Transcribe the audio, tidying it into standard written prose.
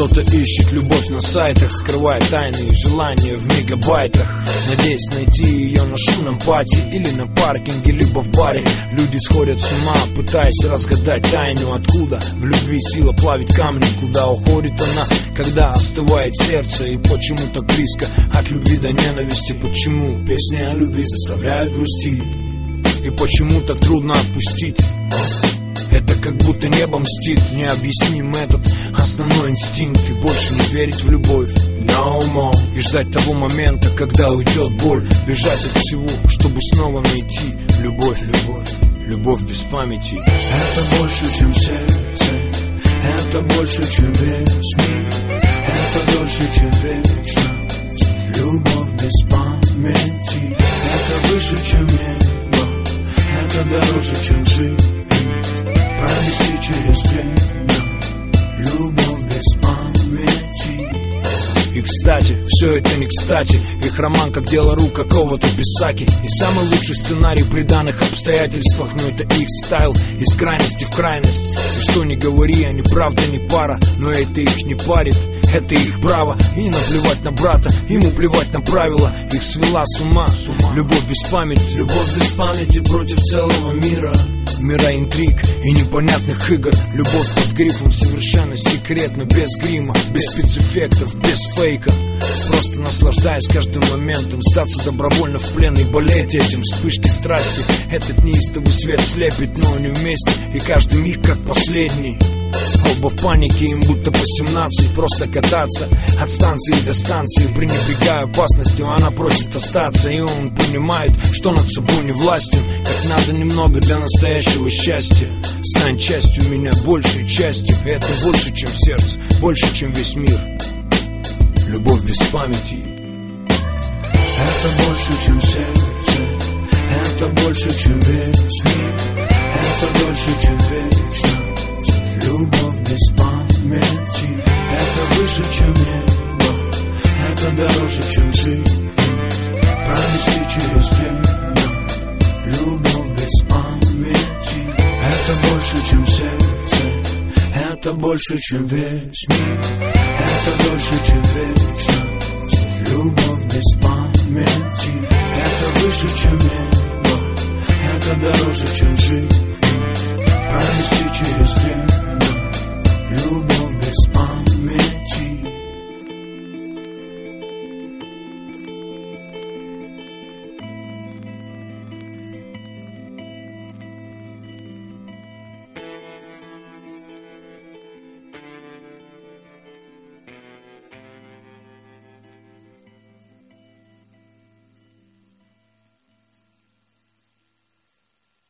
Кто-то ищет любовь на сайтах, скрывая тайные желания в мегабайтах, надеясь найти ее на шумном пати или на паркинге, либо в баре. Люди сходят с ума, пытаясь разгадать тайну, откуда в любви сила плавить камни, куда уходит она, когда остывает сердце, и почему так близко от любви до ненависти. Почему песни о любви заставляют грустить, и почему так трудно отпустить. Это как будто небо мстит, необъясним этот основной инстинкт. И больше не верить в любовь, no more. И ждать того момента, когда уйдет боль. Бежать от всего, чтобы снова найти любовь, любовь, любовь без памяти. Это больше, чем сердце, это больше, чем весь мир, это дольше, чем вечность. Любовь без памяти. Это выше, чем небо, это дороже, чем жизнь. Пронести через время, любовь без памяти. И кстати, все это не кстати. Их роман как дело рук какого-то писаки. И самый лучший сценарий при данных обстоятельствах. Но это их стайл, из крайности в крайность. И что ни говори, они правда не пара. Но это их не парит, это их право. И не наплевать на брата, ему плевать на правила. Их свела с ума любовь без памяти. Любовь без памяти против целого мира. Мира интриг и непонятных игр. Любовь под грифом совершенно секретно, без грима, без спецэффектов, без фейка. Просто наслаждаясь каждым моментом, сдаться добровольно в плен и болеть этим. Вспышки страсти, этот неистовый свет слепит, но они вместе, и каждый миг как последний. Оба в панике, им будто по 17. Просто кататься от станции до станции, пренебрегая опасностью. Она просит остаться, и он понимает, что над собой не властен. Как надо немного для настоящего счастья. Стань частью меня, большей частью. Это больше, чем сердце, больше, чем весь мир. Любовь без памяти. Это больше, чем сердце, это больше, чем весь мир, это дольше, чем вечность. Любовь без памяти. Это выше, чем небо, это дороже, чем жизнь. Пронести через время, любовь без памяти. Это больше, чем сердце, это больше, чем весь мир, это дольше, чем вечность. Любовь без памяти. Это выше, чем небо, это дороже, чем жизнь. Пронести через время,